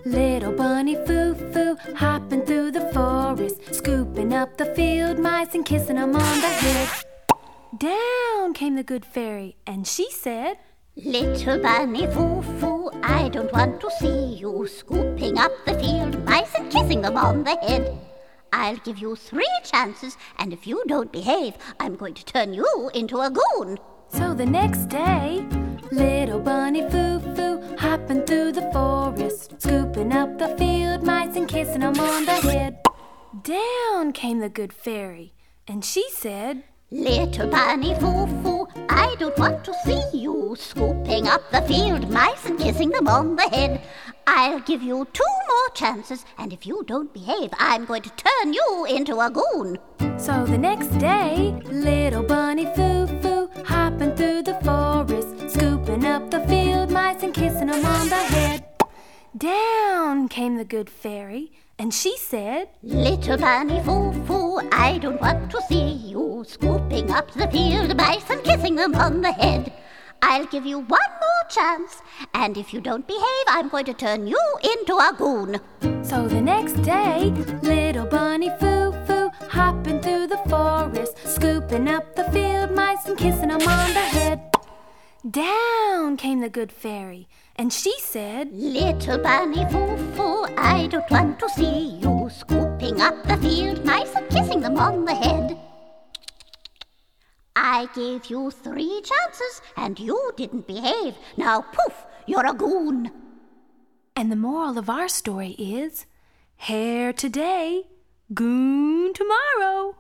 Little bunny Foo-Foo hopping through the forest, scooping up the field mice and kissing them on the head. Down came the good fairy, and she said, Little bunny Foo-Foo, I don't want to see you scooping up the field mice and kissing them on the head. I'll give you 3 chances, and if you don't behave, I'm going to turn you into a goon. So the next day, little bunny Foo-Foo hopping through the forest, scooping up the field mice and kissing them on the head. Down came the good fairy, and she said, Little bunny Foo-Foo, I don't want to see you scooping up the field mice and kissing them on the head. I'll give you 2 more chances, and if you don't behave, I'm going to turn you into a goon. So the next day, little bunny Foo-Foo hopping through the forest, scooping up the field mice and kissing them on the head. Down came the good fairy, and she said, Little bunny Foo-Foo, I don't want to see you scooping up the field mice and kissing them on the head. I'll give you 1 more chance, and if you don't behave, I'm going to turn you into a goon. So the next day, little bunny Foo-Foo hopping through the forest, scooping up the field mice and kissing them on the head. Down came the good fairy, and she said, Little bunny Foo-Foo, I don't want to see you scooping up the field mice and kissing them on the head. I gave you 3 chances, and you didn't behave. Now, poof, you're a goon. And the moral of our story is, hare today, goon tomorrow.